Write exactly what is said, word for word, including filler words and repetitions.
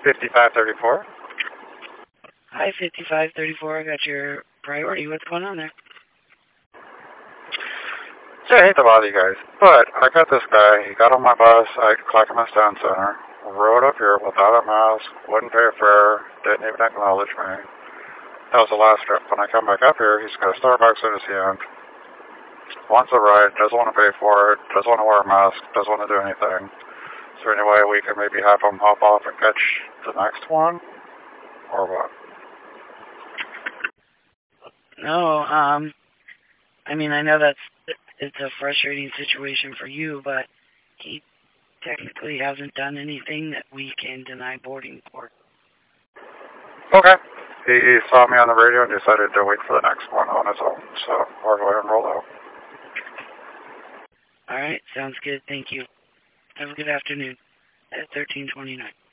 fifty-five thirty-four. Hi, fifty-five thirty-four. I got your priority. What's going on there? Yeah, I hate to bother you guys, but I got this guy. He got on my bus at Clackamas Town Center, rode up here without a mask, wouldn't pay a fare, didn't even acknowledge me. That was the last trip. When I come back up here, he's got a Starbucks in his hand, wants a ride, doesn't want to pay for it, doesn't want to wear a mask, doesn't want to do anything. Is there any way we can maybe have him hop off and catch the next one? Or what? No, um, I mean, I know that's, it's a frustrating situation for you, but he technically hasn't done anything that we can deny boarding for. Okay. He, he saw me on the radio and decided to wait for the next one on his own, so we'll go ahead and roll out. All right, sounds good. Thank you. Have a good afternoon at thirteen twenty-nine.